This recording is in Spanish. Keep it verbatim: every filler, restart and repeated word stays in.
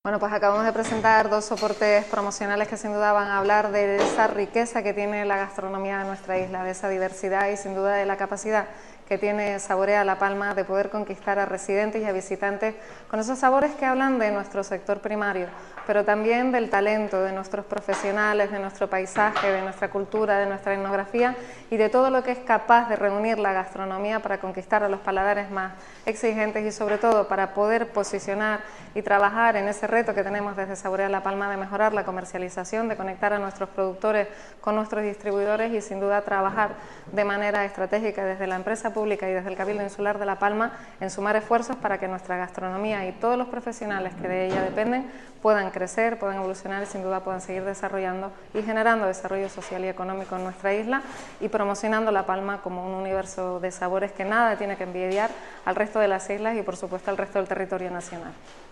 Bueno, pues acabamos de presentar dos soportes promocionales que sin duda van a hablar de esa riqueza que tiene la gastronomía de nuestra isla, de esa diversidad y sin duda de la capacidad que tiene Saborea La Palma de poder conquistar a residentes y a visitantes con esos sabores que hablan de nuestro sector primario, pero también del talento de nuestros profesionales, de nuestro paisaje, de nuestra cultura, de nuestra etnografía y de todo lo que es capaz de reunir la gastronomía para conquistar a los paladares más exigentes y sobre todo para poder posicionar y trabajar en ese reto que tenemos desde Saborea La Palma de mejorar la comercialización, de conectar a nuestros productores con nuestros distribuidores y sin duda trabajar de manera estratégica desde la empresa pública y desde el Cabildo Insular de La Palma en sumar esfuerzos para que nuestra gastronomía y todos los profesionales que de ella dependen puedan crecer, puedan evolucionar y sin duda puedan seguir desarrollando y generando desarrollo social y económico en nuestra isla y promocionando La Palma como un universo de sabores que nada tiene que envidiar al resto de las islas y por supuesto al resto del territorio nacional.